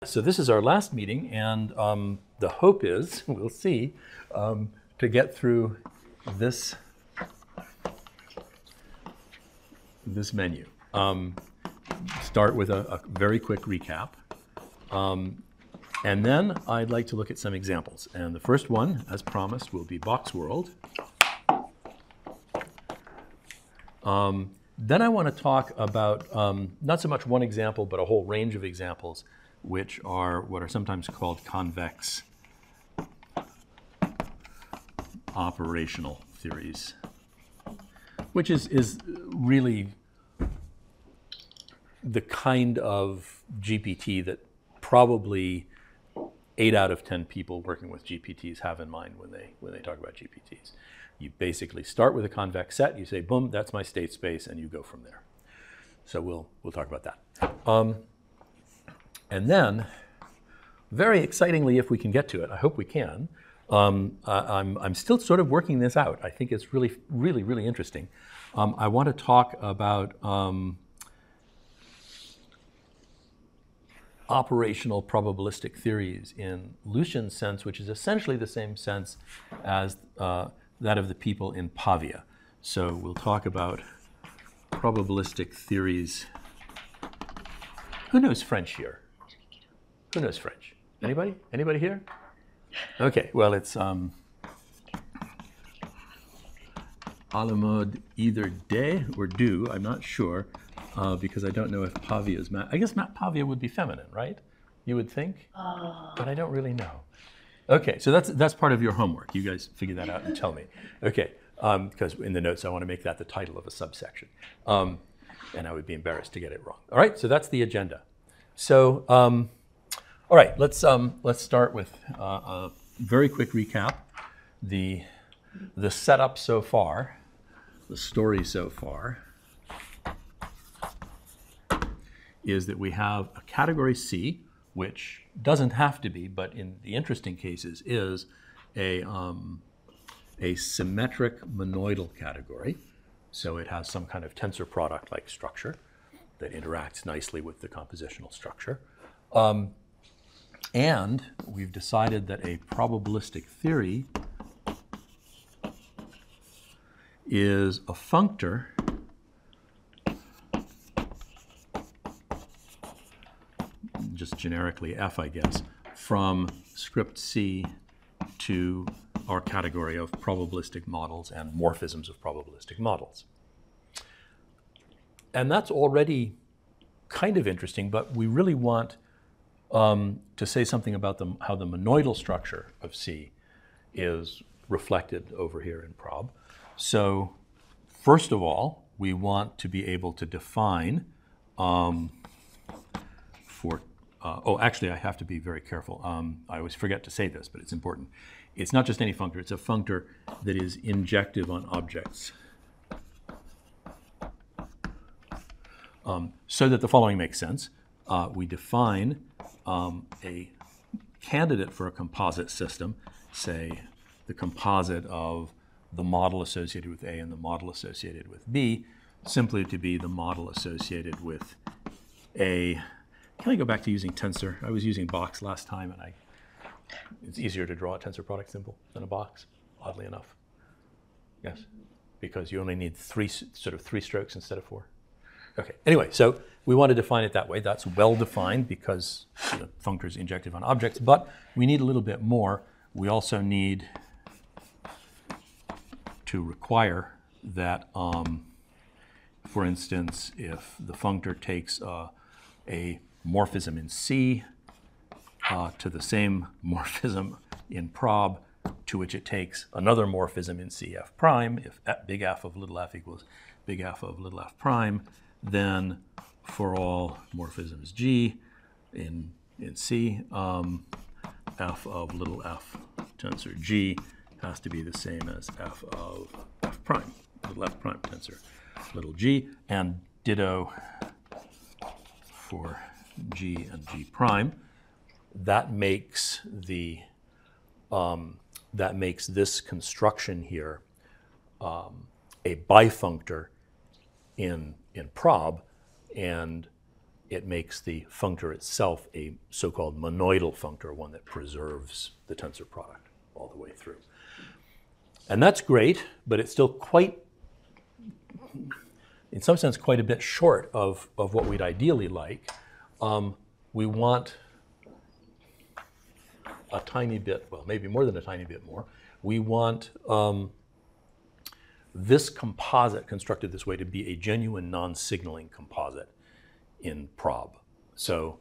So this is our last meeting, and the hope is, we'll see, to get through this menu. Start with a very quick recap. And then I'd like to look at some examples. And the first one, as promised, will be Boxworld. Then I want to talk about not so much one example, but a whole range of examples, which are what are sometimes called convex operational theories, which is really the kind of GPT that probably 8 out of 10 people working with GPTs have in mind when they talk about GPTs. You basically start with a convex set, you say, boom, that's my state space, and you go from there. So we'll talk about that. And then, very excitingly, if we can get to it, I hope we can, I'm still sort of working this out. I think it's really, really, really interesting. I want to talk about operational probabilistic theories in Lucian's sense, which is essentially the same sense as that of the people in Pavia. So we'll talk about probabilistic theories. Who knows French here? Who knows French? Anybody? Anybody here? Okay, well, it's à la mode either de or do, I'm not sure, because I don't know if Pavia is I guess Pavia would be feminine, right? You would think? But I don't really know. Okay, so that's part of your homework. You guys figure that out and tell me. Okay, because in the notes I want to make that the title of a subsection. And I would be embarrassed to get it wrong. All right, so that's the agenda. So, all right, let's start with a very quick recap. The setup so far, the story so far, is that we have a category C, which doesn't have to be, but in the interesting cases is a symmetric monoidal category. So it has some kind of tensor product-like structure that interacts nicely with the compositional structure. And we've decided that a probabilistic theory is a functor just generically F, I guess, from script C to our category of probabilistic models and morphisms of probabilistic models. And that's already kind of interesting, but we really want to say something about how the monoidal structure of C is reflected over here in prob. So first of all, we want to be able to define actually, I have to be very careful. I always forget to say this, but it's important. It's not just any functor. It's a functor that is injective on objects. So that the following makes sense. We define a candidate for a composite system, say the composite of the model associated with A and the model associated with B, simply to be the model associated with A. Can I go back to using tensor? I was using box last time, and it's easier to draw a tensor product symbol than a box, oddly enough. Yes, because you only need three strokes instead of 4. Okay, anyway, so we want to define it that way. That's well defined because the functor is injective on objects, but we need a little bit more. We also need to require that, for instance, if the functor takes a morphism in C to the same morphism in prob to which it takes another morphism in C f prime, if big F of little f equals big F of little f prime, then for all morphisms G in C, f of little f tensor G has to be the same as f of f prime, little f prime tensor little g, and ditto for G and G prime. That makes this construction here a bifunctor in prob, and it makes the functor itself a so-called monoidal functor, one that preserves the tensor product all the way through. And that's great, but it's still quite, in some sense, quite a bit short of what we'd ideally like. We want a tiny bit, well, maybe more than a tiny bit more. We want this composite constructed this way to be a genuine non-signaling composite in prob. So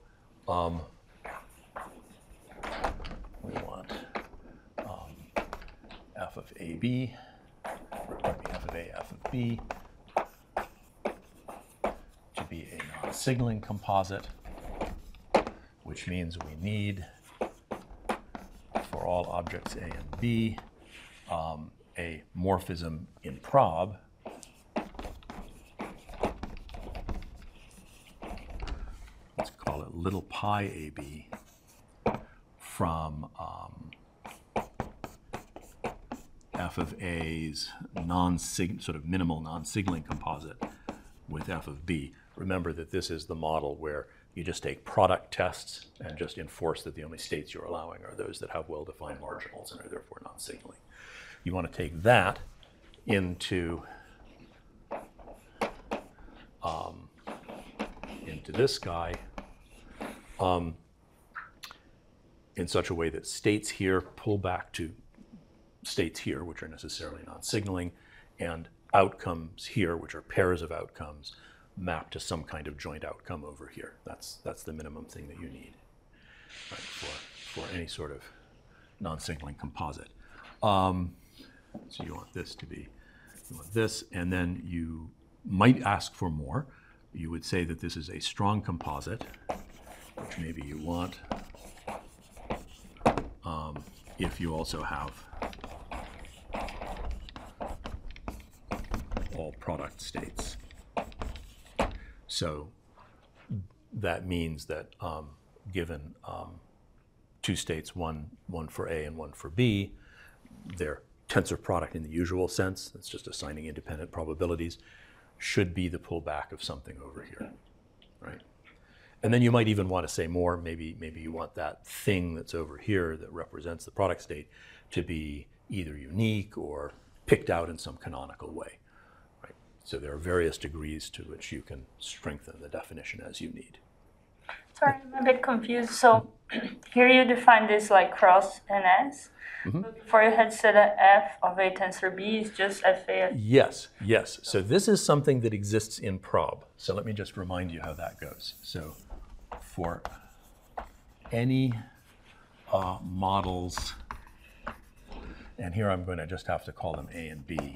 we want f of AB, or pardon me, f of A, f of B to be a non-signaling composite, which means we need, for all objects A and B, a morphism in prob let's call it little pi AB from f of A's sort of minimal non-signaling composite with f of B. Remember that this is the model where you just take product tests and just enforce that the only states you're allowing are those that have well-defined marginals and are therefore non-signaling. You want to take that into this guy in such a way that states here pull back to states here, which are necessarily non-signaling, and outcomes here, which are pairs of outcomes, map to some kind of joint outcome over here. That's the minimum thing that you need, right, for any sort of non-signaling composite. So you want this to be, you want this, and then you might ask for more. You would say that this is a strong composite, which maybe you want if you also have all product states. So that means that given two states, one for A and one for B, their tensor product in the usual sense, that's just assigning independent probabilities, should be the pullback of something over here, right? And then you might even want to say more. Maybe you want that thing that's over here that represents the product state to be either unique or picked out in some canonical way, right? So there are various degrees to which you can strengthen the definition as you need. Sorry, I'm a bit confused. So here you define this like cross NS. Mm-hmm. But before you had said that f of A tensor B is just FA. Yes. So this is something that exists in prob. So let me just remind you how that goes. So for any models, and here I'm going to just have to call them A and B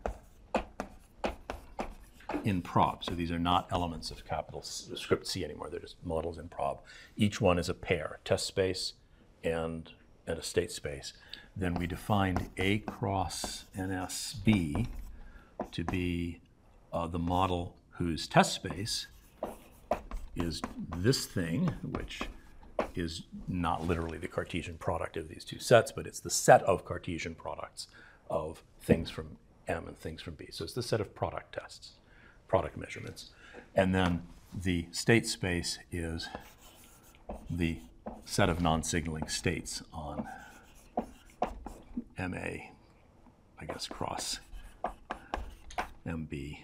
in prob. So these are not elements of capital script C anymore. They're just models in prob. Each one is a pair, test space and a state space. Then we defined A cross NSB to be the model whose test space is this thing, which is not literally the Cartesian product of these two sets, but it's the set of Cartesian products of things from M and things from B. So it's the set of product tests, product measurements. And then the state space is the set of non-signaling states on MA, I guess, cross MB,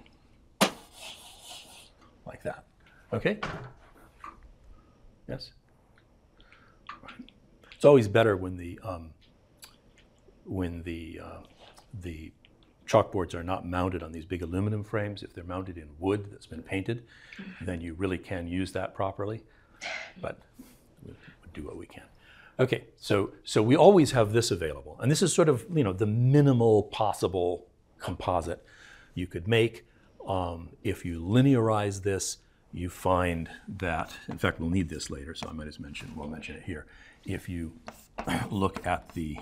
like that. Okay? Yes? It's always better when the chalkboards are not mounted on these big aluminum frames. If they're mounted in wood that's been painted, then you really can use that properly. But we'll do what we can. Okay, so we always have this available, and this is sort of the minimal possible composite you could make. If you linearize this, you find that, in fact, we'll need this later, so I might as we'll mention it here. If you look at the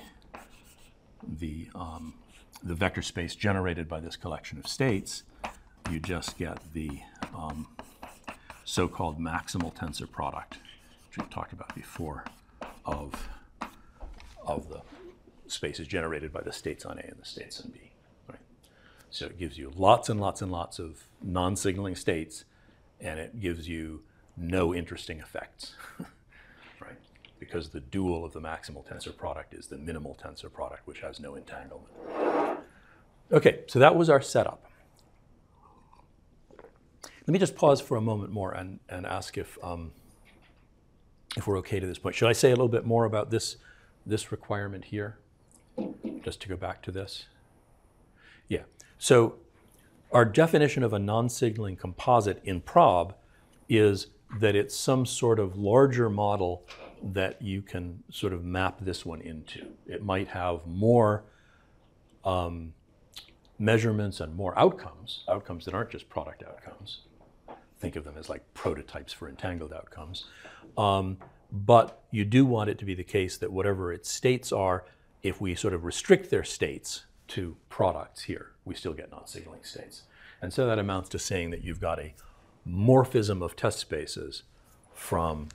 vector space generated by this collection of states, you just get the so-called maximal tensor product, which we've talked about before, of the spaces generated by the states on A and the states on B. Right? So it gives you lots and lots and lots of non-signaling states, and it gives you no interesting effects, right? Because the dual of the maximal tensor product is the minimal tensor product, which has no entanglement. Okay, so that was our setup. Let me just pause for a moment more and ask if we're okay to this point. Should I say a little bit more about this requirement here, just to go back to this? Yeah, so our definition of a non-signaling composite in prob is that it's some sort of larger model that you can sort of map this one into. It might have more measurements and more outcomes that aren't just product outcomes. Think of them as like prototypes for entangled outcomes. But you do want it to be the case that whatever its states are, if we sort of restrict their states to products here, we still get non-signaling states. And so that amounts to saying that you've got a morphism of test spaces from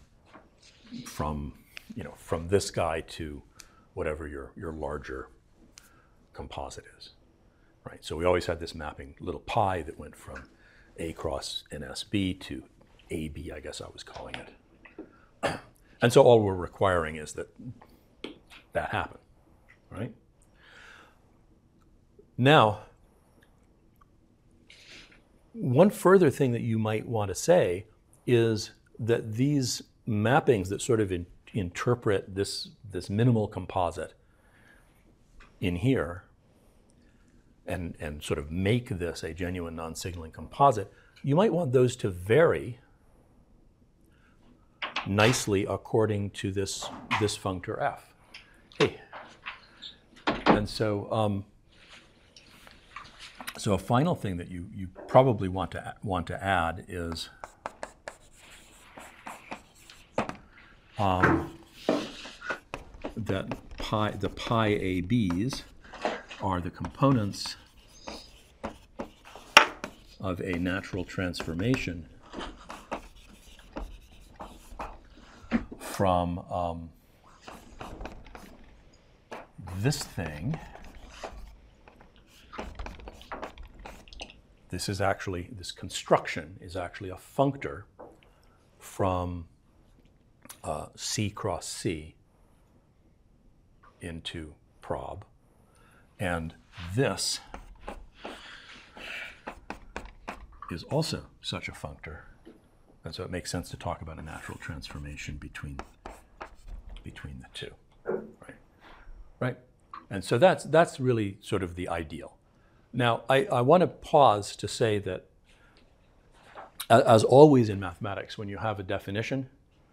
this guy to whatever your larger composite is, right? So we always had this mapping little pi that went from A cross NSB to AB, I guess I was calling it. And so all we're requiring is that happen, right? Now, one further thing that you might want to say is that these mappings that sort of interpret this minimal composite in here and sort of make this a genuine non-signaling composite, you might want those to vary nicely according to this functor f. Hey. And so so a final thing that you probably want to add is that the pi ABs are the components of a natural transformation from this thing. This construction is actually a functor from C cross C into prob. And this is also such a functor. And so it makes sense to talk about a natural transformation between the two, right? Right? And so that's really sort of the ideal. Now, I want to pause to say that, as always in mathematics, when you have a definition,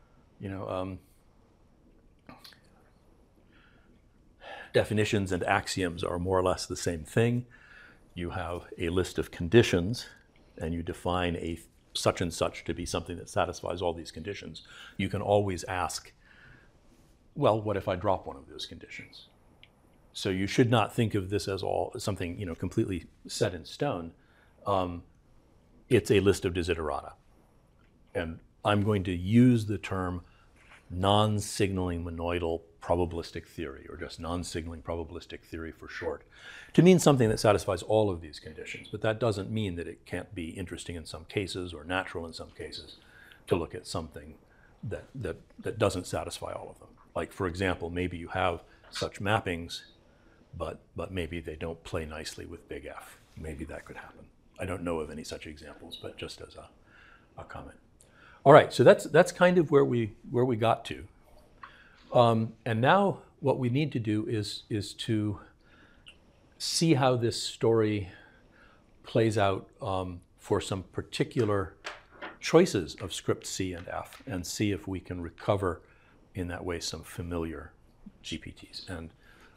definitions and axioms are more or less the same thing. You have a list of conditions, and you define a such and such to be something that satisfies all these conditions. You can always ask, well, what if I drop one of those conditions? So you should not think of this as something completely set in stone. It's a list of desiderata. And I'm going to use the term non-signaling monoidal probabilistic theory, or just non-signaling probabilistic theory for short, to mean something that satisfies all of these conditions. But that doesn't mean that it can't be interesting in some cases or natural in some cases to look at something that doesn't satisfy all of them. Like, for example, maybe you have such mappings, but maybe they don't play nicely with big F. Maybe that could happen. I don't know of any such examples, but just as a comment. All right, so that's kind of where we got to. And now what we need to do is to see how this story plays out for some particular choices of script C and F, and see if we can recover in that way some familiar GPTs. And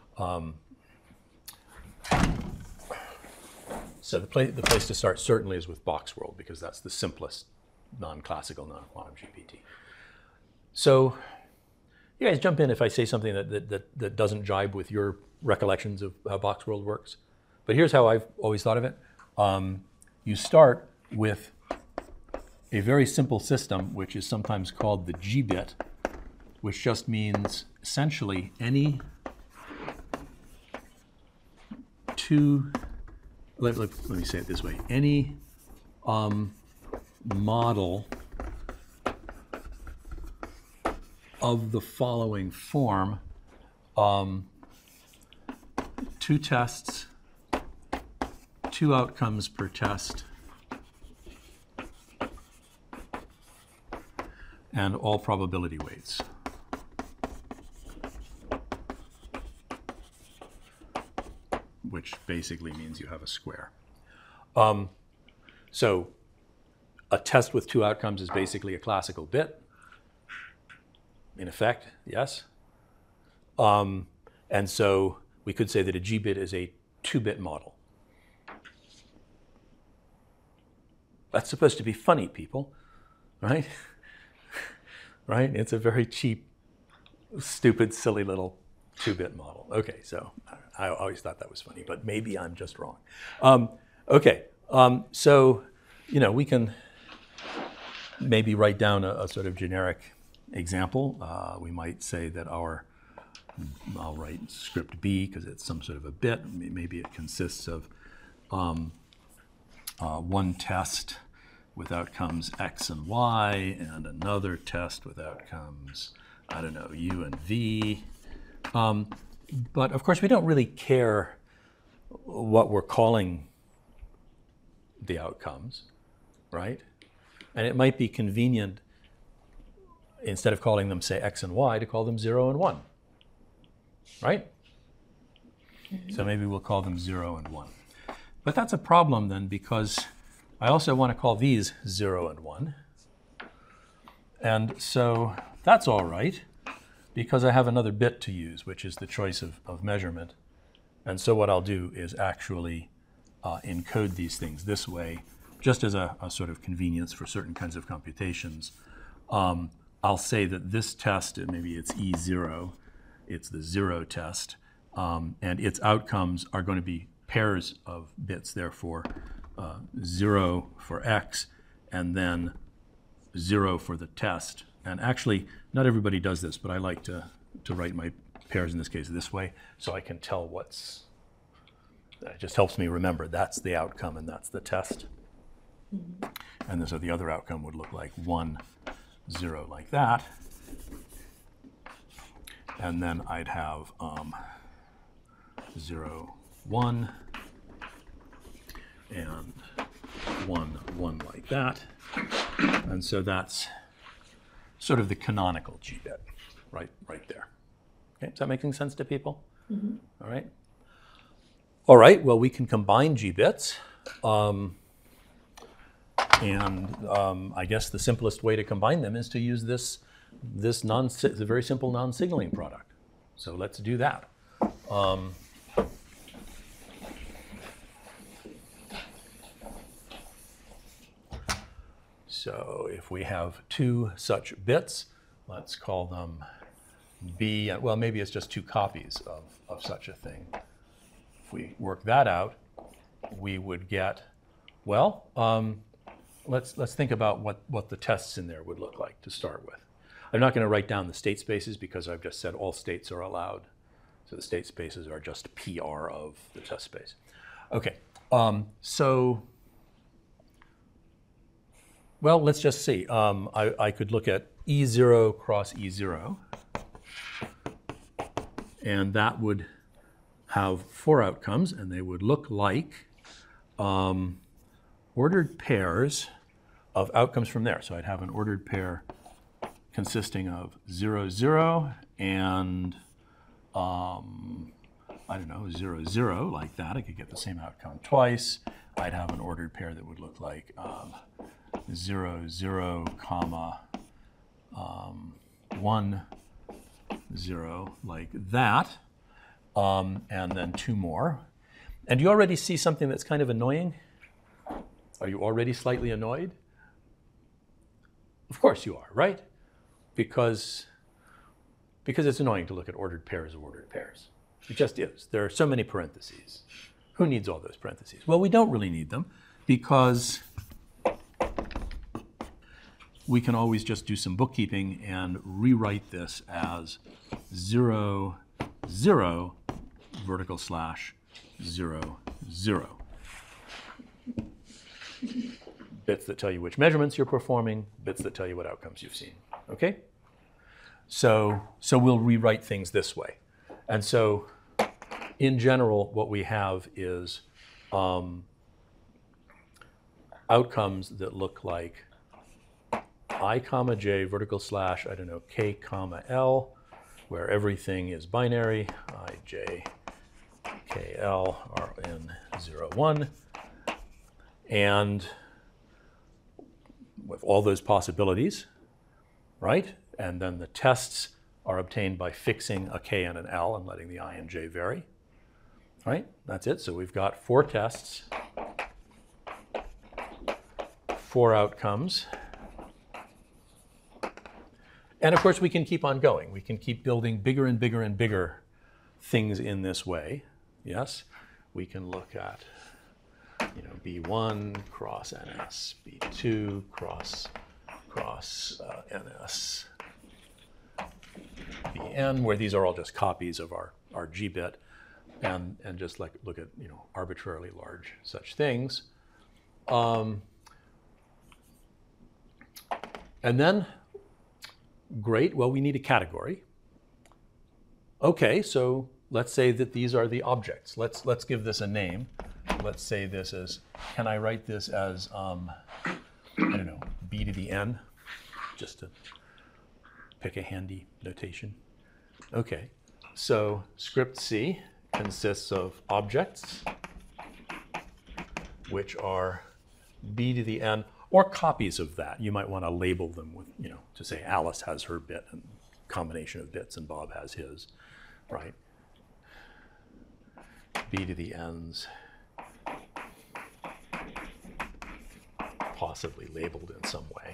so the place to start certainly is with Boxworld, because that's the simplest non-classical, non-quantum GPT. So you guys jump in if I say something that doesn't jibe with your recollections of how Boxworld works. But here's how I've always thought of it. You start with a very simple system, which is sometimes called the G-bit, which just means essentially any two, let me say it this way, any model of the following form. 2 tests, 2 outcomes per test, and all probability weights. Which basically means you have a square. So a test with 2 outcomes is basically a classical bit, in effect, yes? And so we could say that a G-bit is a 2-bit model. That's supposed to be funny, people, right? Right? It's a very cheap, stupid, silly little 2-bit model. Okay, so I always thought that was funny, but maybe I'm just wrong. Okay, so, we can maybe write down a sort of generic example. We might say that I'll write script B because it's some sort of a bit. Maybe it consists of 1 test with outcomes X and Y, and another test with outcomes, I don't know, U and V. But of course, we don't really care what we're calling the outcomes, right? And it might be convenient, instead of calling them, say, X and Y, to call them 0 and 1, right? Mm-hmm. So maybe we'll call them 0 and 1. But that's a problem then, because I also want to call these 0 and 1. And so that's all right, because I have another bit to use, which is the choice of measurement. And so what I'll do is actually encode these things this way, just as a sort of convenience for certain kinds of computations. I'll say that this test, maybe it's E0, it's the 0 test, and its outcomes are going to be pairs of bits, therefore 0 for X, and then 0 for the test. And actually, not everybody does this, but I like to write my pairs in this case this way, so I can tell it just helps me remember that's the outcome and that's the test. Mm-hmm. And so the other outcome would look like 1, 0, like that. And then I'd have 0, 1, and 1, 1, like that. And so that's sort of the canonical G-bit, right there. Okay, is that making sense to people? Mm-hmm. All right. All right, well, we can combine G-bits. I guess the simplest way to combine them is to use this the very simple non-signaling product. So let's do that. So if we have 2 such bits, let's call them B. Well, maybe it's just 2 copies of such a thing. If we work that out, we would get, well, let's think about what the tests in there would look like to start with. I'm not going to write down the state spaces because I've just said all states are allowed. So the state spaces are just PR of the test space. Okay, so, well, let's just see. I could look at E0 cross E0, and that would have 4 outcomes, and they would look like ordered pairs of outcomes from there. So I'd have an ordered pair consisting of 0, 0, and I don't know, 0, 0, like that. I could get the same outcome twice. I'd have an ordered pair that would look like 0, 0, comma 1, 0, like that. And then 2 more. And you already see something that's kind of annoying? Are you already slightly annoyed? Of course you are, right? Because it's annoying to look at ordered pairs of ordered pairs. It just is. There are so many parentheses. Who needs all those parentheses? Well, we don't really need them because we can always just do some bookkeeping and rewrite this as 0, 0, vertical slash 0, 0. Bits that tell you which measurements you're performing, bits that tell you what outcomes you've seen. Okay? So we'll rewrite things this way. And so in general, what we have is outcomes that look like I comma j vertical slash, I don't know, k comma l, where everything is binary, I, j, k, l, are in 0, 1. And with all those possibilities, right? And then the tests are obtained by fixing a k and an l and letting the I and j vary, right? That's it. So we've got 4 tests, 4 outcomes. And of course, we can keep on going. We can keep building bigger and bigger and bigger things in this way. Yes, we can look at, you know, B1 cross NS, B2 cross NS, Bn, where these are all just copies of our G bit, and just like look at, you know, arbitrarily large such things. And then, great, well, we need a category. Okay, so let's say that these are the objects. Let's give this a name. Let's say this is, can I write this as, I don't know, b to the n, just to pick a handy notation. Okay, so script C consists of objects, which are b to the n, or copies of that. You might want to label them with, you know, to say Alice has her bit and combination of bits and Bob has his, right? B to the n's, possibly labeled in some way.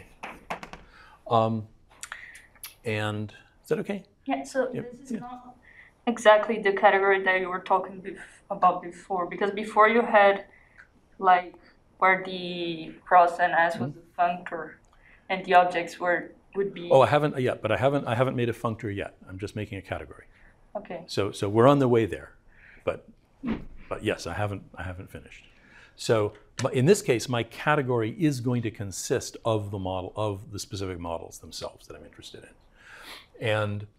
And is that okay? Yeah, so this is not exactly the category that you were talking about before, because before you had like where the cross and s was the functor and the objects would be. Oh, I haven't yet, but I haven't made a functor yet. I'm just making a category. Okay. So we're on the way there, but yes, I haven't finished. So in this case, my category is going to consist of the model, of the specific models themselves that I'm interested in. And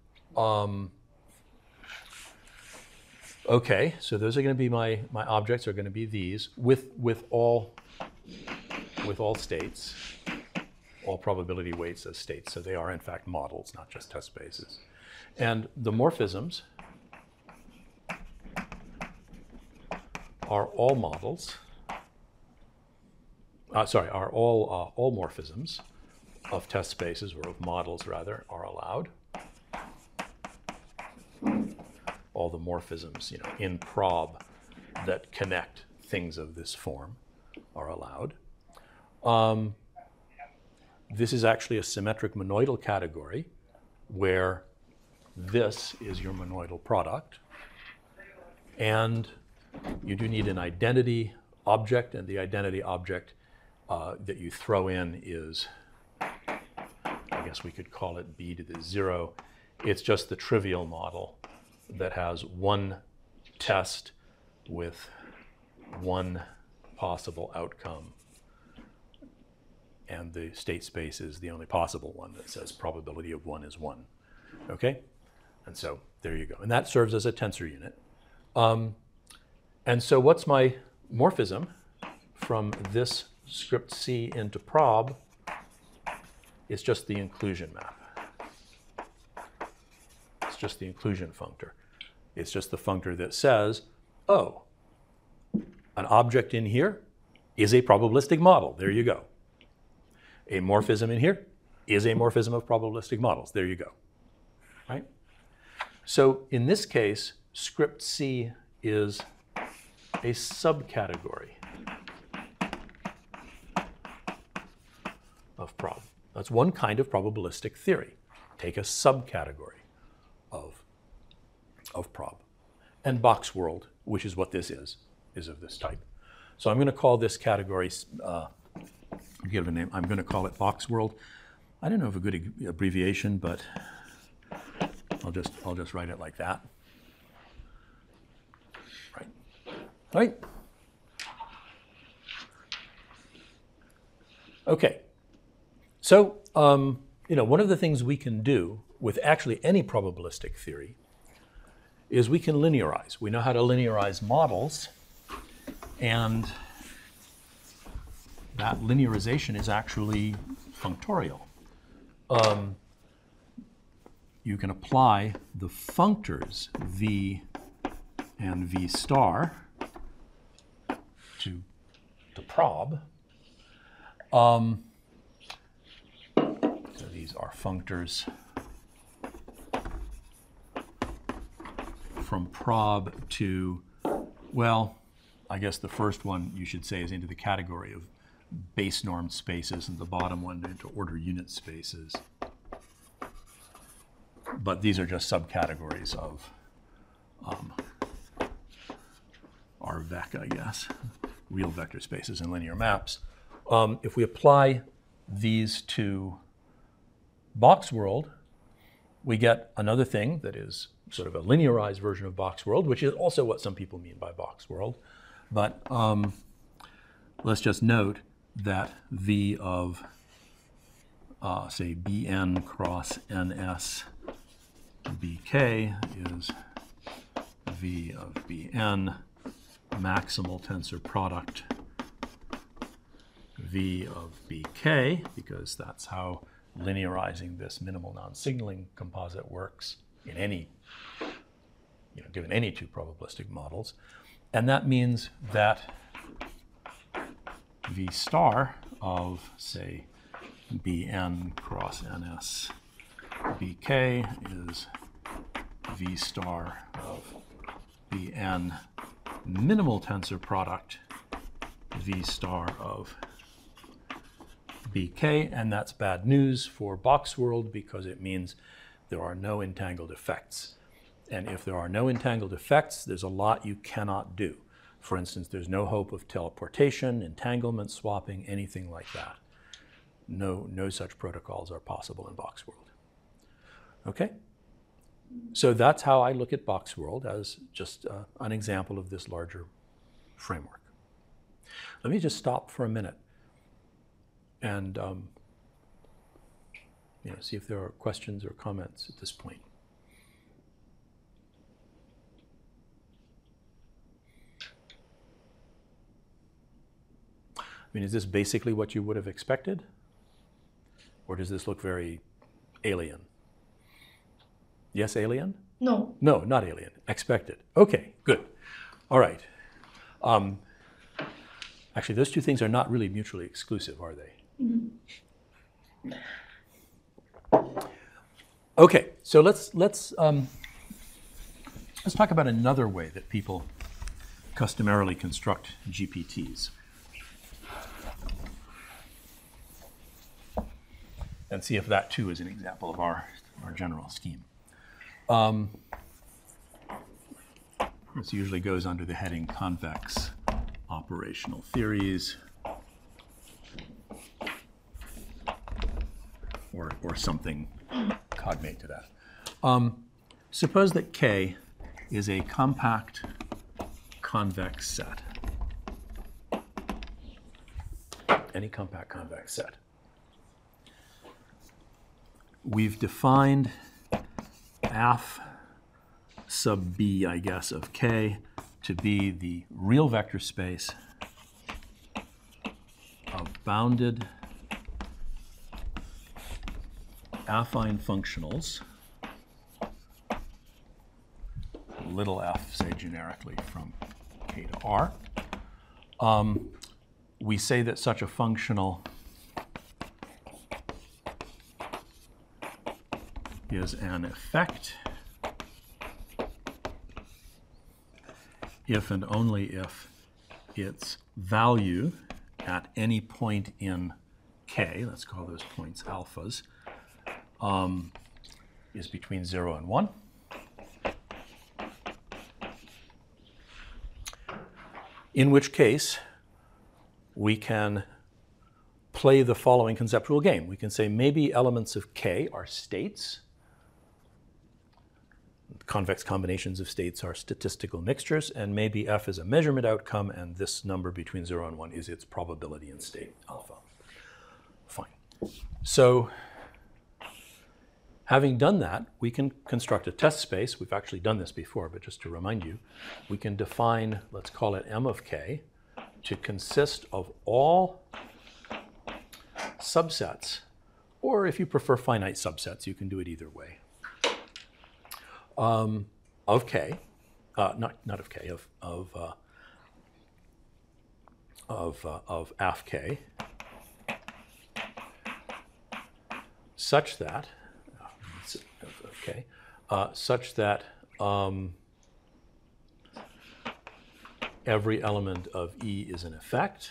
okay, so those are going to be my objects are going to be these with all states, all probability weights as states. So they are in fact models, not just test spaces. And the morphisms are all models. Are all morphisms of test spaces, or of models rather, are allowed. All the morphisms, you know, in prob that connect things of this form are allowed. This is actually a symmetric monoidal category where this is your monoidal product. And you do need an identity object, and the identity object that you throw in is, I guess we could call it b to the 0. It's just the trivial model that has one test with one possible outcome. And the state space is the only possible one that says probability of 1 is 1. Okay? And so there you go. And that serves as a tensor unit. And so what's my morphism from this script C into prob? It's just the inclusion map. It's just the inclusion functor. It's just the functor that says, oh, an object in here is a probabilistic model. There you go. A morphism in here is a morphism of probabilistic models. There you go. Right? So in this case, script C is a subcategory of prob. That's one kind of probabilistic theory. Take a subcategory of prob. And box world, which is what this is of this type. So I'm going to call this category, give it a name, I'm going to call it box world. I don't know of a good abbreviation, but I'll just write it like that. Right. All right. Okay. So, you know, one of the things we can do with actually any probabilistic theory is we can linearize. We know how to linearize models, and that linearization is actually functorial. You can apply the functors v and v star to prob. So these are functors from prob to, well, I guess the first one you should say is into the category of base normed spaces, and the bottom one into order unit spaces. But these are just subcategories of RVEC, I guess, real vector spaces and linear maps. If we apply these to box world, we get another thing that is sort of a linearized version of box world, which is also what some people mean by box world. But let's just note that V of, say, Bn cross Ns Bk is V of Bn maximal tensor product V of Bk, because that's how linearizing this minimal non-signaling composite works in any, given any two probabilistic models. And that means that V star of, say, Bn cross Ns Bk is V star of Bn minimal tensor product V star of Bk, and that's bad news for box world because it means there are no entangled effects. And if there are no entangled effects, there's a lot you cannot do. For instance, there's no hope of teleportation, entanglement, swapping, anything like that. No such protocols are possible in box world. Okay? So that's how I look at box world, as just an example of this larger framework. Let me just stop for a minute and see if there are questions or comments at this point. I mean, is this basically what you would have expected? Or does this look very alien? Yes, alien? No. No, not alien. Expected. Okay, good. All right. Actually, those two things are not really mutually exclusive, are they? Mm-hmm. Okay, so let's talk about another way that people customarily construct GPTs, and see if that too is an example of our general scheme. This usually goes under the heading convex operational theories, or something cognate to that. Suppose that K is a compact convex set. Any compact convex set. We've defined F sub B, I guess, of K to be the real vector space of bounded affine functionals, little f, say generically from K to R. We say that such a functional is an effect if and only if its value at any point in K, let's call those points alphas, is between 0 and 1. In which case, we can play the following conceptual game. We can say maybe elements of K are states. Convex combinations of states are statistical mixtures, and maybe F is a measurement outcome, and this number between 0 and 1 is its probability in state alpha. Fine. So Having done that, we can construct a test space. We've actually done this before, but just to remind you, we can define, let's call it M of k, to consist of all subsets, or if you prefer finite subsets, you can do it either way, of k, not of k, of f k, such that, such that every element of E is an effect,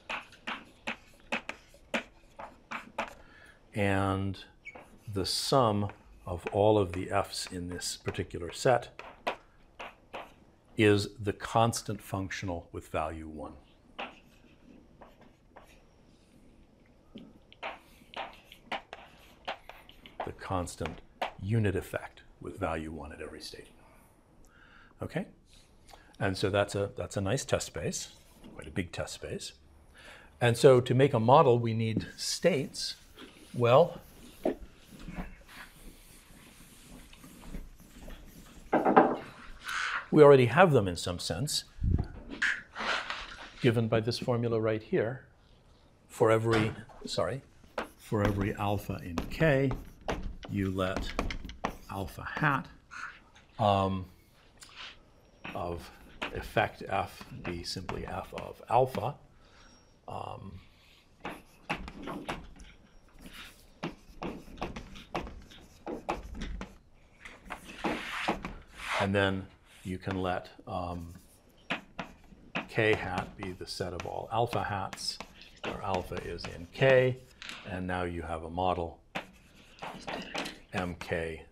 and the sum of all of the f's in this particular set is the constant functional with value 1. The constant unit effect with value 1 at every state. Okay? And so that's a nice test space, quite a big test space. And so to make a model, we need states. Well, we already have them in some sense, given by this formula right here. For every alpha in K, you let alpha hat of effect F be simply F of alpha. And then you can let K hat be the set of all alpha hats, where alpha is in K, and now you have a model MK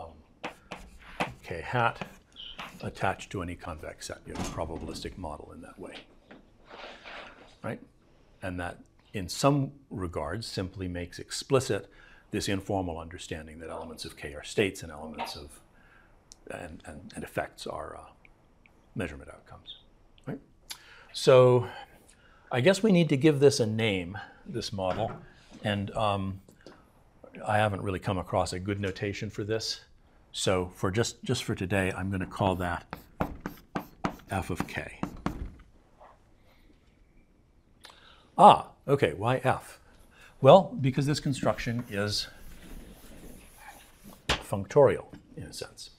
K hat attached to any convex set. You have a probabilistic model in that way, right? And that, in some regards, simply makes explicit this informal understanding that elements of K are states and elements of and effects are measurement outcomes, right? So I guess we need to give this a name, this model, and I haven't really come across a good notation for this. So for just for today, I'm going to call that F of K. Okay, why F? Well, because this construction is functorial in a sense.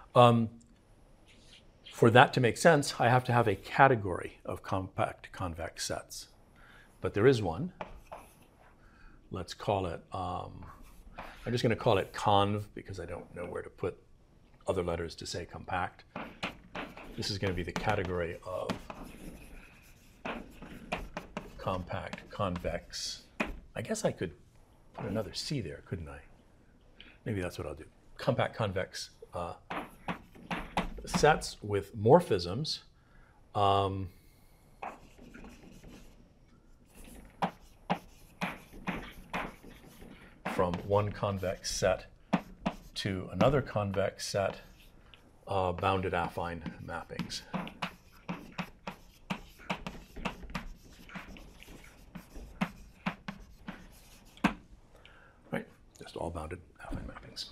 For that to make sense, I have to have a category of compact convex sets. But there is one. Let's call it, I'm just going to call it conv because I don't know where to put other letters to say compact. This is going to be the category of compact convex. I guess I could put another C there, couldn't I? Maybe that's what I'll do. Compact convex sets with morphisms from one convex set to another convex set, bounded affine mappings. Right, just all bounded affine mappings.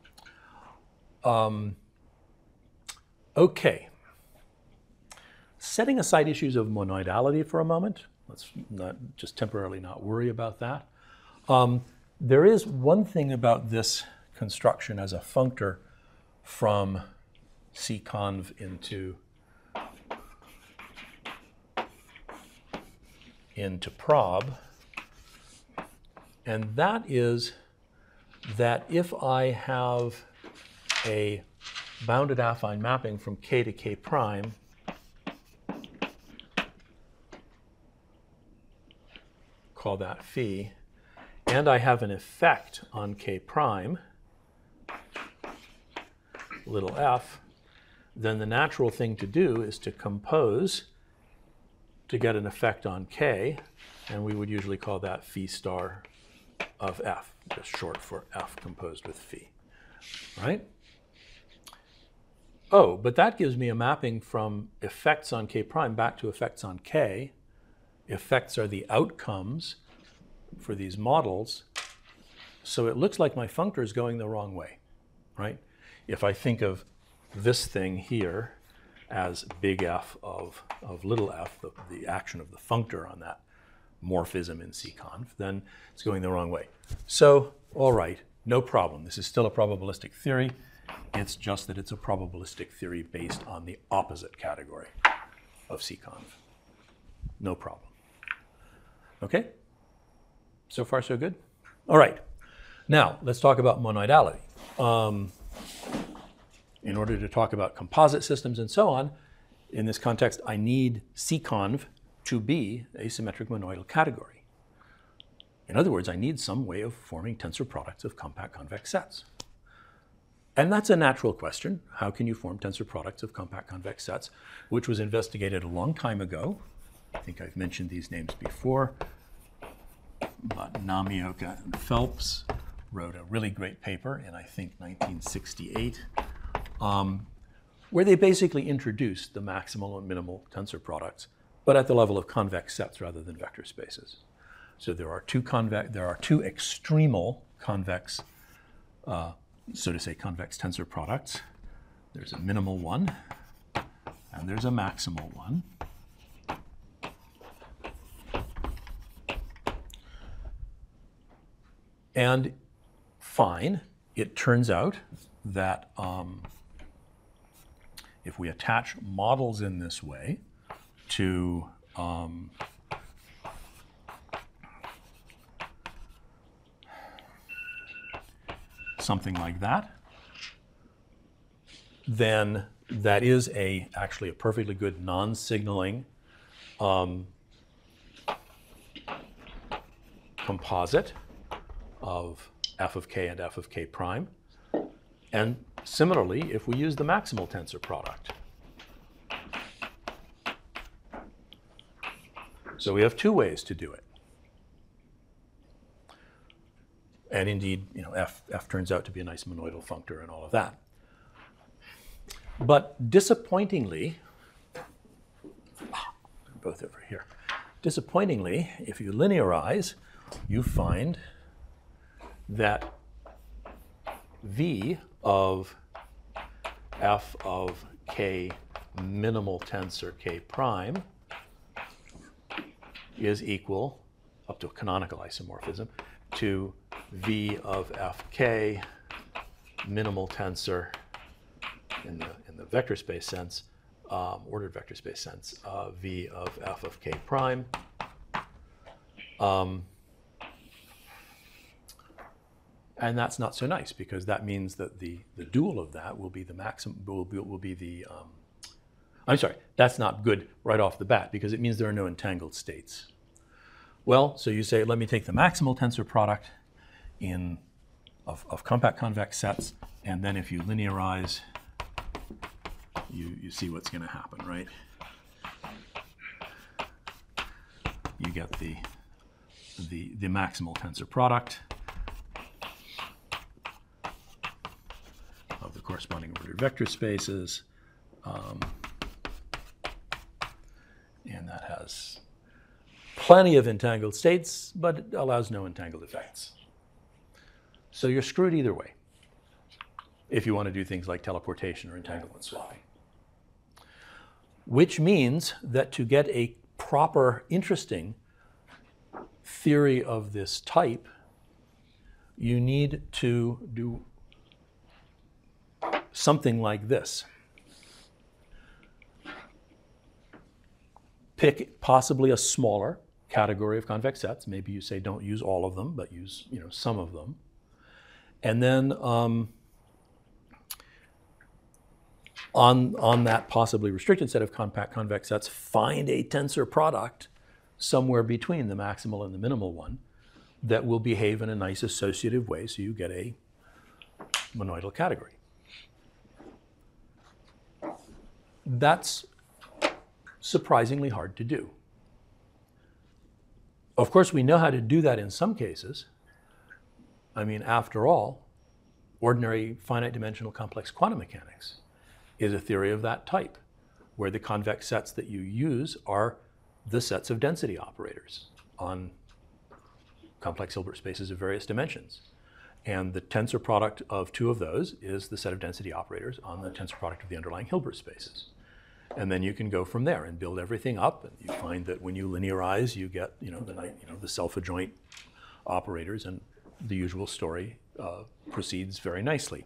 Okay. Setting aside issues of monoidality for a moment, let's not just temporarily not worry about that. There is one thing about this construction as a functor from C-conv into prob, and that is that if I have a bounded affine mapping from K to K prime, call that phi, and I have an effect on K prime, little f, then the natural thing to do is to compose to get an effect on K, and we would usually call that phi star of f, just short for f composed with phi, right? Oh, but that gives me a mapping from effects on K prime back to effects on K. Effects are the outcomes for these models. so it looks like my functor is going the wrong way, right? If I think of this thing here as big F of little f, the action of the functor on that morphism in CConv, then it's going the wrong way. So, all right, no problem. This is still a probabilistic theory. It's just that it's a probabilistic theory based on the opposite category of CConv. No problem. Okay? So far, so good? All right. Now, let's talk about monoidality. In order to talk about composite systems and so on, in this context, I need CConv to be a symmetric monoidal category. In other words, I need some way of forming tensor products of compact convex sets. And that's a natural question. How can you form tensor products of compact convex sets, which was investigated a long time ago. I think I've mentioned these names before, but Namioka and Phelps wrote a really great paper in, I think, 1968, where they basically introduced the maximal and minimal tensor products, but at the level of convex sets rather than vector spaces. So there are two extremal convex, so to say, convex tensor products. There's a minimal one, and there's a maximal one. And fine, it turns out that if we attach models in this way to something like that, then that is actually a perfectly good non-signaling composite of f of k and f of k prime. And similarly, if we use the maximal tensor product. So we have two ways to do it. And indeed, f turns out to be a nice monoidal functor and all of that. But disappointingly, both over here, disappointingly, if you linearize, you find that v of f of k minimal tensor k prime is equal, up to a canonical isomorphism, to v of fk minimal tensor in the vector space sense, ordered vector space sense, v of f of k prime. And that's not so nice, because that means that the dual of that will be the maximum, will be the, I'm sorry, that's not good right off the bat, because it means there are no entangled states. Well, so you say, let me take the maximal tensor product of compact convex sets, and then if you linearize, you see what's going to happen, right? You get the maximal tensor product of the corresponding ordered vector spaces, and that has plenty of entangled states, but it allows no entangled effects. So you're screwed either way if you want to do things like teleportation or entanglement swapping. Which means that to get a proper, interesting theory of this type, you need to do something like this. Pick possibly a smaller category of convex sets. Maybe you say don't use all of them, but use some of them. And then on that possibly restricted set of compact convex sets, find a tensor product somewhere between the maximal and the minimal one that will behave in a nice associative way, so you get a monoidal category. That's surprisingly hard to do. Of course, we know how to do that in some cases. I mean, after all, ordinary finite dimensional complex quantum mechanics is a theory of that type, where the convex sets that you use are the sets of density operators on complex Hilbert spaces of various dimensions. And the tensor product of two of those is the set of density operators on the tensor product of the underlying Hilbert spaces. And then you can go from there and build everything up. And you find that when you linearize, you get the self-adjoint operators, and the usual story proceeds very nicely.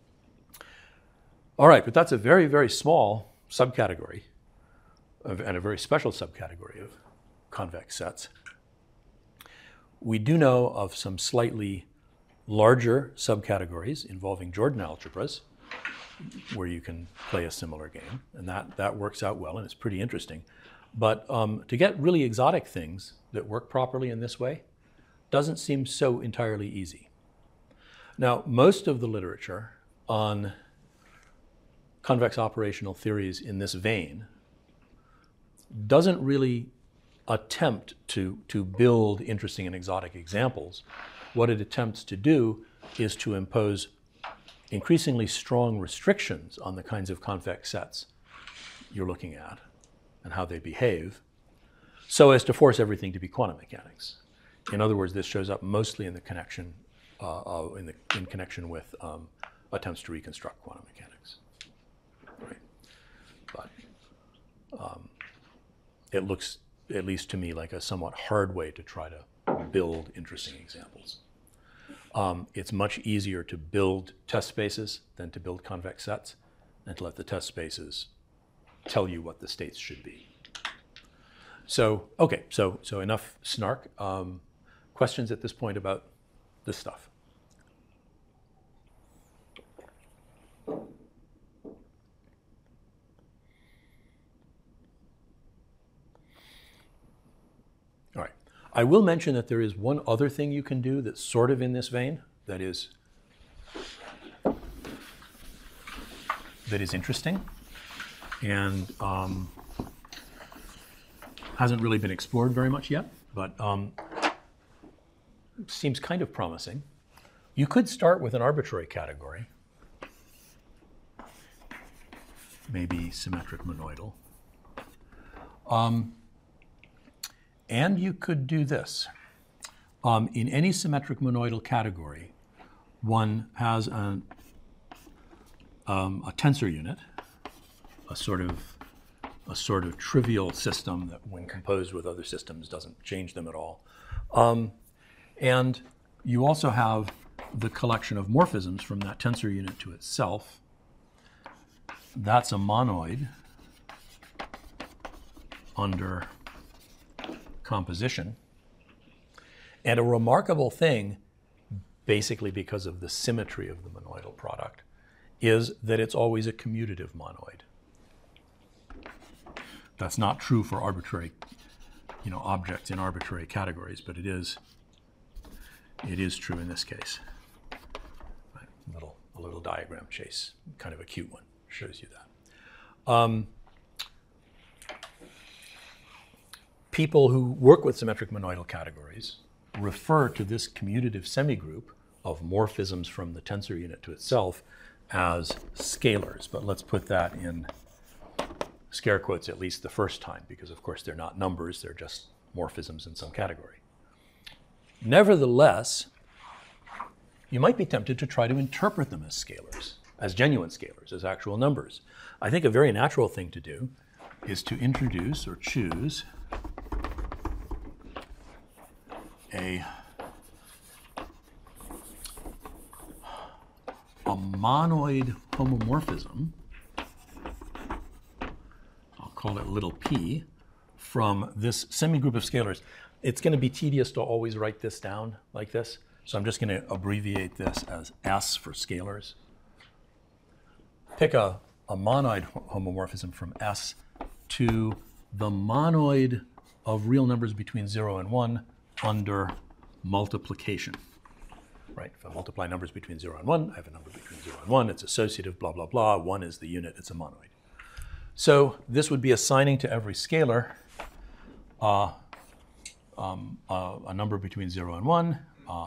All right, but that's a very, very small subcategory and a very special subcategory of convex sets. We do know of some slightly larger subcategories involving Jordan algebras where you can play a similar game, and that works out well and it's pretty interesting. But to get really exotic things that work properly in this way doesn't seem so entirely easy. Now, most of the literature on convex operational theories in this vein doesn't really attempt to build interesting and exotic examples. What it attempts to do is to impose increasingly strong restrictions on the kinds of convex sets you're looking at and how they behave, so as to force everything to be quantum mechanics. In other words, this shows up mostly in the connection in connection with attempts to reconstruct quantum mechanics. Right. But it looks, at least to me, like a somewhat hard way to try to build interesting examples. It's much easier to build test spaces than to build convex sets, and to let the test spaces tell you what the states should be. So, okay, so enough snark. Questions at this point about this stuff? All right. I will mention that there is one other thing you can do that's sort of in this vein that is interesting and hasn't really been explored very much yet, but seems kind of promising. You could start with an arbitrary category, maybe symmetric monoidal. And you could do this. In any symmetric monoidal category, one has a tensor unit, a sort of trivial system that, when composed with other systems, doesn't change them at all. And you also have the collection of morphisms from that tensor unit to itself. That's a monoid under composition. And a remarkable thing, basically because of the symmetry of the monoidal product, is that it's always a commutative monoid. That's not true for arbitrary, objects in arbitrary categories, but it is true in this case. Right. A little diagram chase, kind of a cute one, shows you that. People who work with symmetric monoidal categories refer to this commutative semigroup of morphisms from the tensor unit to itself as scalars, but let's put that in scare quotes at least the first time, because of course they're not numbers, they're just morphisms in some category. Nevertheless, you might be tempted to try to interpret them as scalars, as genuine scalars, as actual numbers. I think a very natural thing to do is to introduce or choose a monoid homomorphism, I'll call it little p, from this semigroup of scalars. It's going to be tedious to always write this down like this, so I'm just going to abbreviate this as S for scalars. Pick a monoid homomorphism from S to the monoid of real numbers between 0 and 1 under multiplication. Right, if I multiply numbers between 0 and 1, I have a number between 0 and 1, it's associative, blah, blah, blah, 1 is the unit, it's a monoid. So this would be assigning to every scalar a number between 0 and 1,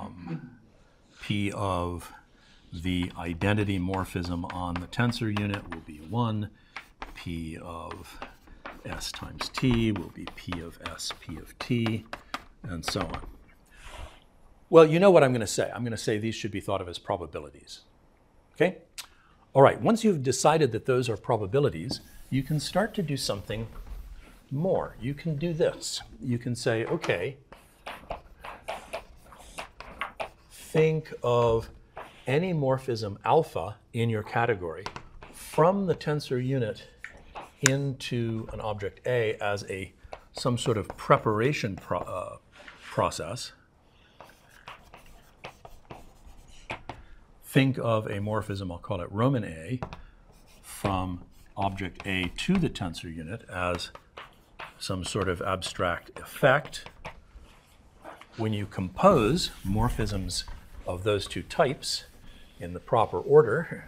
P of the identity morphism on the tensor unit will be 1, P of S times T will be P of S, P of T, and so on. Well, you know what I'm going to say. I'm going to say these should be thought of as probabilities. Okay? All right, once you've decided that those are probabilities, you can start to do something more. You can do this. You can say, okay, think of any morphism alpha in your category from the tensor unit into an object A as some sort of preparation process. Think of a morphism, I'll call it Roman A, from object A to the tensor unit as some sort of abstract effect. When you compose morphisms of those two types in the proper order,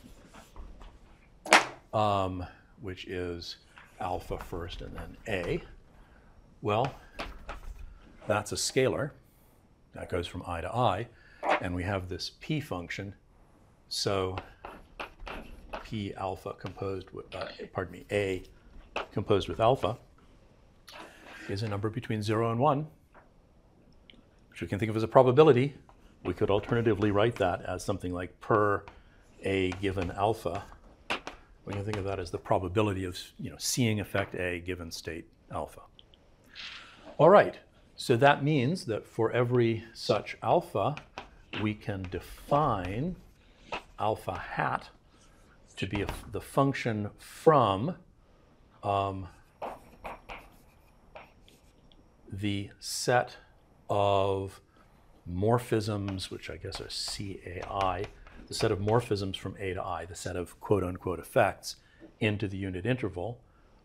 which is alpha first and then A, well, that's a scalar. That goes from I to I. And we have this P function. So P alpha composed with, A composed with alpha is a number between 0 and 1, which we can think of as a probability. We could alternatively write that as something like per A given alpha. We can think of that as the probability of seeing effect A given state alpha. All right, so that means that for every such alpha, we can define alpha hat to be the function from the set of morphisms, which I guess are CAI, the set of morphisms from A to I, the set of quote-unquote effects into the unit interval.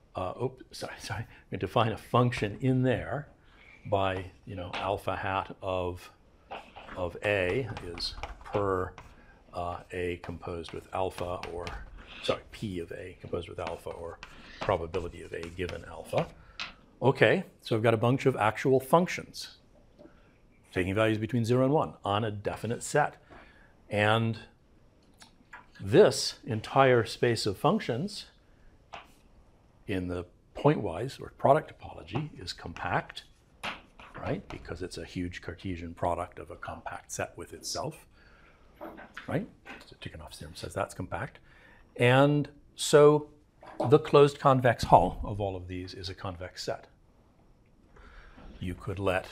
We define a function in there by, alpha hat of A is per A composed with alpha, or, P of A composed with alpha, or probability of A given alpha. Okay, so I've got a bunch of actual functions taking values between 0 and 1 on a definite set. And this entire space of functions in the pointwise or product topology is compact, right? Because it's a huge Cartesian product of a compact set with itself, right? So Tikhonov's theorem says that's compact. And so the closed convex hull of all of these is a convex set. You could let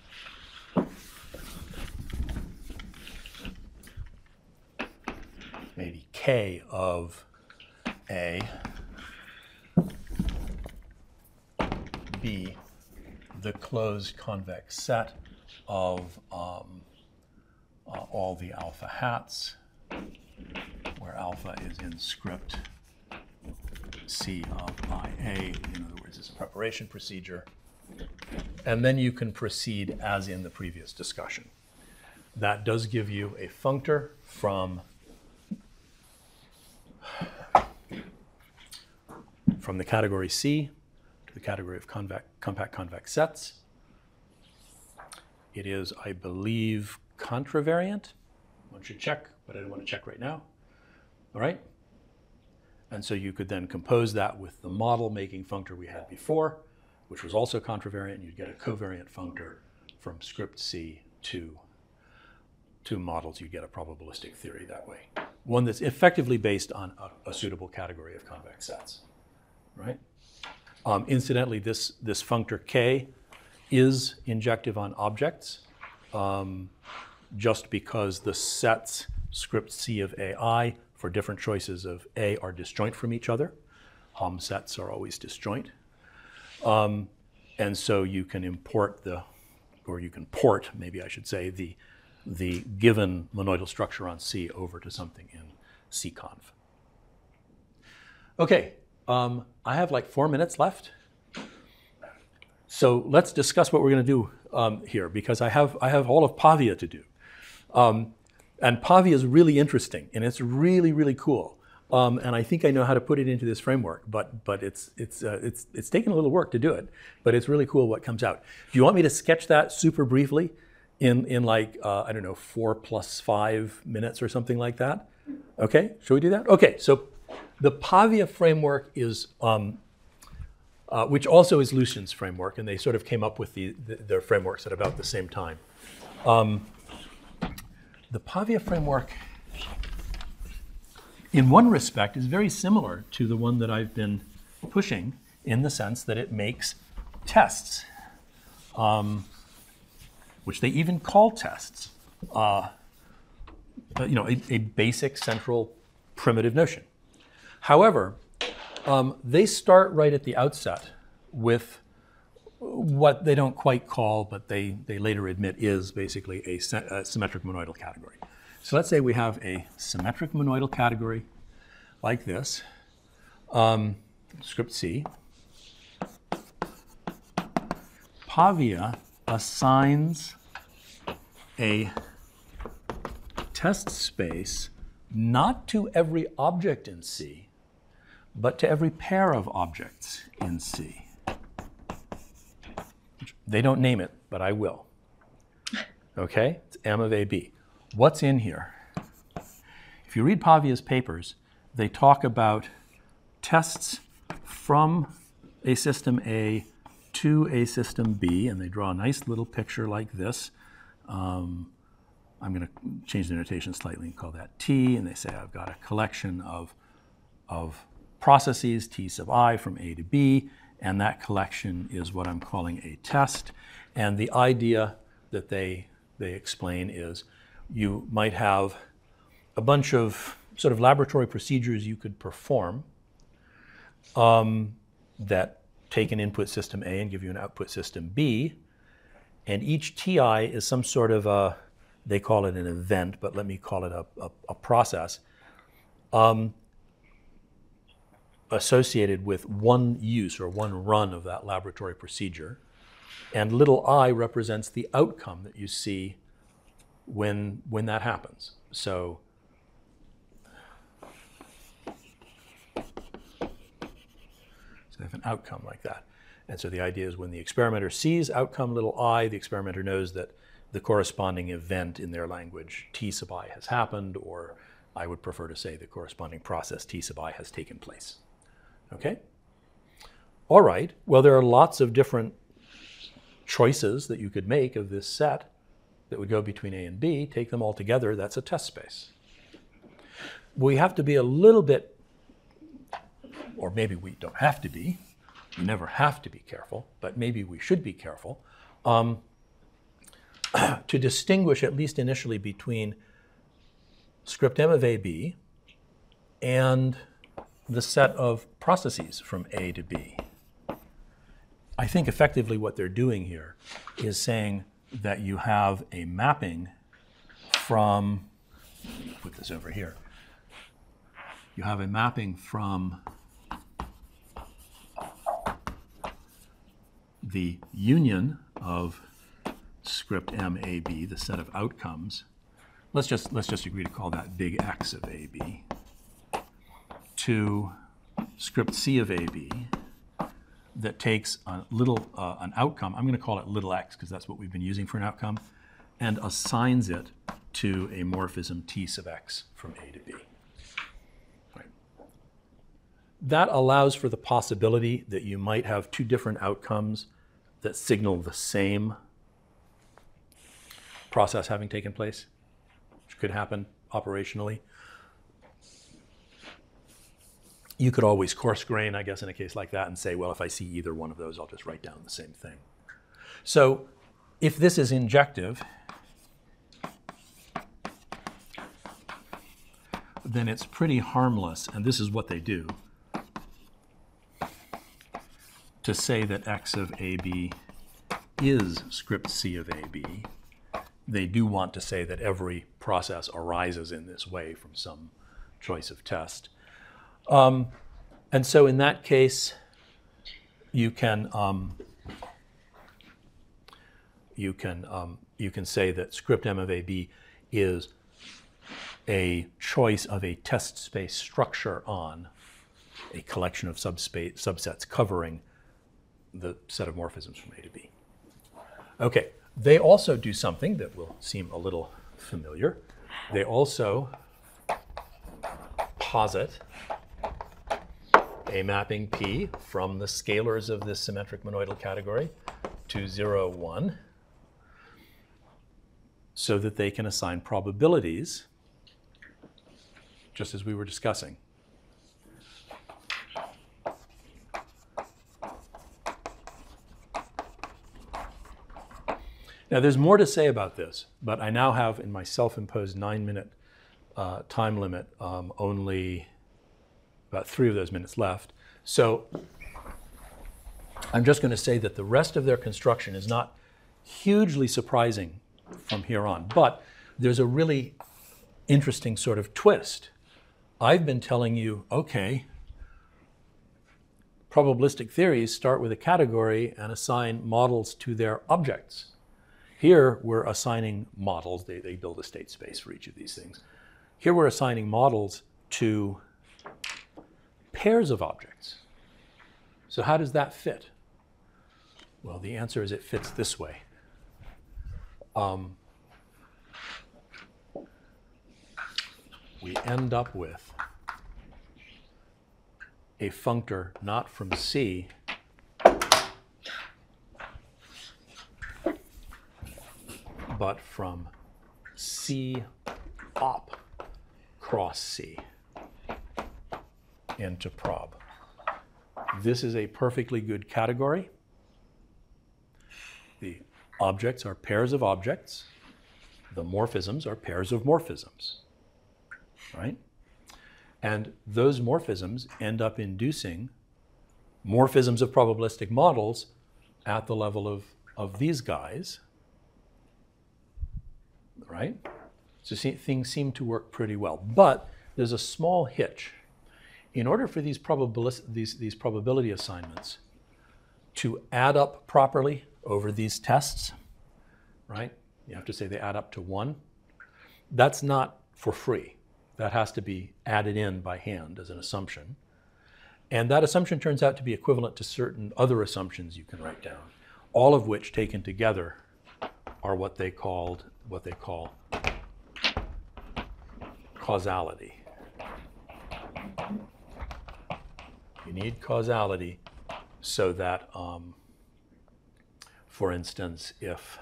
maybe K of A be the closed convex set of all the alpha hats, where alpha is in script C of IA. In other words, it's a preparation procedure. And then you can proceed as in the previous discussion. That does give you a functor from the category C to the category of compact convex sets. It is, I believe, contravariant. One should check, but I don't want to check right now. All right? And so you could then compose that with the model-making functor we had before, which was also contravariant, and you'd get a covariant functor from script C to models. You get a probabilistic theory that way. One that's effectively based on a suitable category of convex sets, right? Incidentally, this functor K is injective on objects, just because the sets script C of AI for different choices of A are disjoint from each other. Hom sets are always disjoint. And so you can import port, maybe I should say, the given monoidal structure on C over to something in CConv. Okay, I have like 4 minutes left. So let's discuss what we're going to do here, because I have all of Pavia to do. And Pavia is really interesting, and it's really, really cool. And I think I know how to put it into this framework, but it's taken a little work to do it, but it's really cool what comes out. Do you want me to sketch that super briefly in like, I don't know, 4 + 5 minutes or something like that? Okay, shall we do that? Okay, so the Pavia framework is, which also is Lucian's framework, and they sort of came up with their frameworks at about the same time. the Pavia framework, in one respect, is very similar to the one that I've been pushing, in the sense that it makes tests, which they even call tests, a basic central primitive notion. However, they start right at the outset with what they don't quite call, but they later admit is basically a symmetric monoidal category. So let's say we have a symmetric monoidal category like this, script C. Pavia assigns a test space not to every object in C, but to every pair of objects in C. They don't name it, but I will. Okay, it's M of AB. What's in here? If you read Pavia's papers, they talk about tests from a system A to a system B, and they draw a nice little picture like this. I'm going to change the notation slightly and call that T, and they say I've got a collection of processes, T sub I, from A to B, and that collection is what I'm calling a test. And the idea that they explain is you might have a bunch of sort of laboratory procedures you could perform that take an input system A and give you an output system B, and each TI is some sort of they call it an event, but let me call it a process, associated with one use or one run of that laboratory procedure. And little I represents the outcome that you see when that happens. So I have an outcome like that. And so the idea is when the experimenter sees outcome little I, the experimenter knows that the corresponding event in their language, T sub I, has happened, or I would prefer to say the corresponding process, T sub I, has taken place. Okay? All right. Well, there are lots of different choices that you could make of this set that would go between A and B. Take them all together, that's a test space. We have to be a little bit, or maybe we don't have to be, we never have to be careful, but maybe we should be careful, to distinguish, at least initially, between script M of AB and the set of processes from A to B. I think effectively what they're doing here is saying that you have a mapping from, put this over here, you have a mapping from the union of script M AB, the set of outcomes. Let's just agree to call that big X of AB, to script C of AB that takes a little an outcome. I'm going to call it little x because that's what we've been using for an outcome, and assigns it to a morphism T sub x from A to B. Right. That allows for the possibility that you might have two different outcomes that signal the same process having taken place, which could happen operationally. You could always coarse grain, I guess, in a case like that and say, well, if I see either one of those, I'll just write down the same thing. So if this is injective, then it's pretty harmless, and this is what they do, to say that X of AB is script C of AB. They do want to say that every process arises in this way from some choice of test. And so in that case, you can say that script M of AB is a choice of a test space structure on a collection of subsets covering the set of morphisms from A to B. Okay, they also do something that will seem a little familiar. They also posit a mapping P from the scalars of this symmetric monoidal category to 0, 1. so that they can assign probabilities, just as we were discussing. Now, there's more to say about this, but I now have, in my self-imposed 9-minute time limit, only about 3 of those minutes left. So I'm just going to say that the rest of their construction is not hugely surprising from here on, but there's a really interesting sort of twist. I've been telling you, okay, probabilistic theories start with a category and assign models to their objects. Here, we're assigning models. They build a state space for each of these things. Here, we're assigning models to pairs of objects. So how does that fit? Well, the answer is it fits this way. We end up with a functor not from C, but from C op cross C into prob. This is a perfectly good category. The objects are pairs of objects. The morphisms are pairs of morphisms, right? And those morphisms end up inducing morphisms of probabilistic models at the level of these guys, right? So things seem to work pretty well. But there's a small hitch. In order for these probability assignments to add up properly over these tests, right? You have to say they add up to 1. That's not for free. That has to be added in by hand as an assumption. And that assumption turns out to be equivalent to certain other assumptions you can write down, all of which taken together are what they call causality. You need causality so that, for instance, if,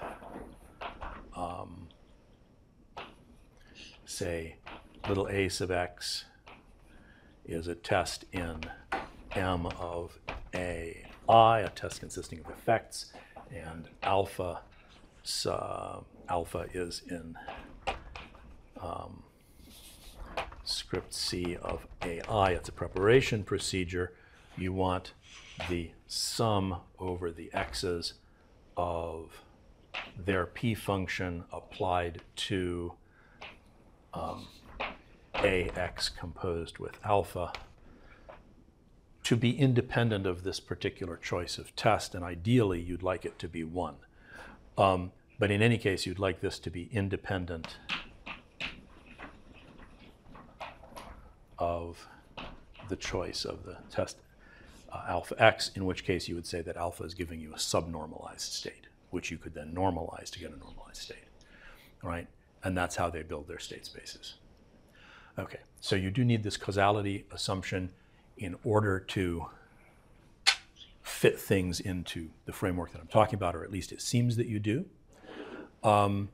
say, little a sub x is a test in M of AI, a test consisting of effects, and alpha is in script C of AI. It's a preparation procedure. You want the sum over the x's of their p function applied to ax composed with alpha to be independent of this particular choice of test, and ideally you'd like it to be 1. But in any case, you'd like this to be independent of the choice of the test alpha x, in which case you would say that alpha is giving you a subnormalized state, which you could then normalize to get a normalized state, right? And that's how they build their state spaces. Okay, so you do need this causality assumption in order to fit things into the framework that I'm talking about, or at least it seems that you do. Now,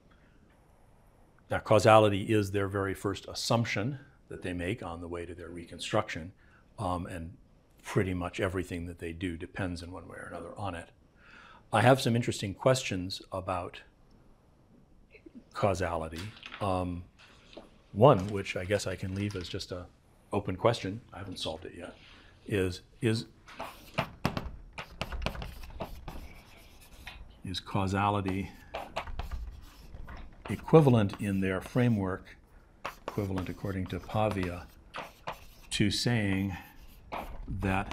causality is their very first assumption that they make on the way to their reconstruction, and pretty much everything that they do depends in one way or another on it. I have some interesting questions about causality. One, which I guess I can leave as just an open question, I haven't solved it yet, is causality equivalent in their framework, equivalent according to Pavia, to saying that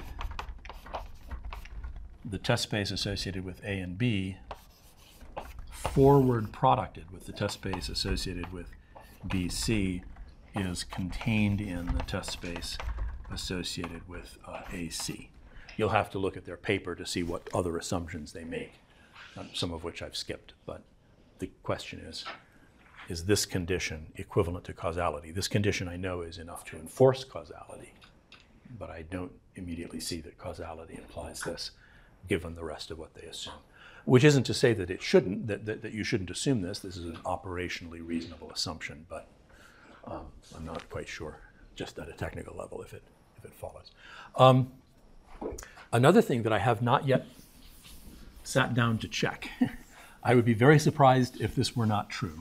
the test space associated with A and B forward producted with the test space associated with BC is contained in the test space associated with AC. You'll have to look at their paper to see what other assumptions they make, some of which I've skipped, but the question is this condition equivalent to causality? This condition I know is enough to enforce causality, but I don't immediately see that causality implies this. given the rest of what they assume. Which isn't to say that it shouldn't, that you shouldn't assume this. This is an operationally reasonable assumption, but I'm not quite sure, just at a technical level, if it follows. Another thing that I have not yet sat down to check, I would be very surprised if this were not true.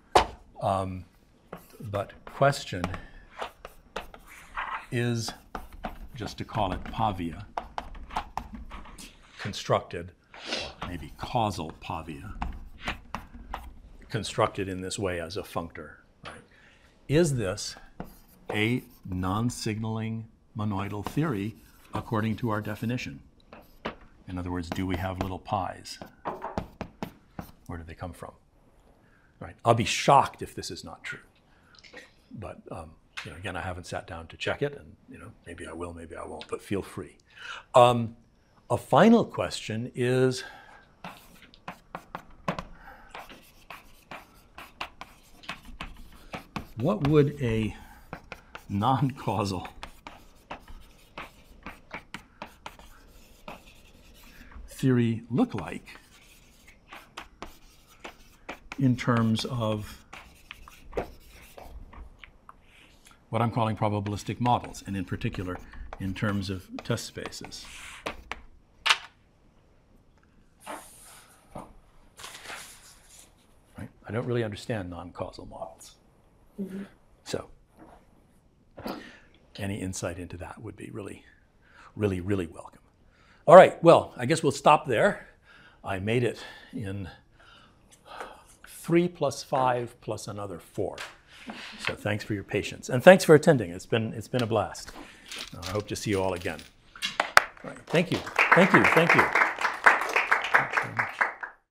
But question is, just to call it pavia, constructed, or maybe causal pavia, constructed in this way as a functor. Right? Is this a non-signaling monoidal theory according to our definition? In other words, do we have little pies? Where do they come from? Right. I'll be shocked if this is not true. But again, I haven't sat down to check it, and maybe I will, maybe I won't, but feel free. A final question is, what would a non-causal theory look like in terms of what I'm calling probabilistic models, and in particular in terms of test spaces? Right? I don't really understand non-causal models. Mm-hmm. So any insight into that would be really, really, really welcome. All right, well, I guess we'll stop there. I made it in 3 + 5 + another 4. So thanks for your patience, and thanks for attending. It's been a blast. I hope to see you all again. All right, thank you, thank you, thank you.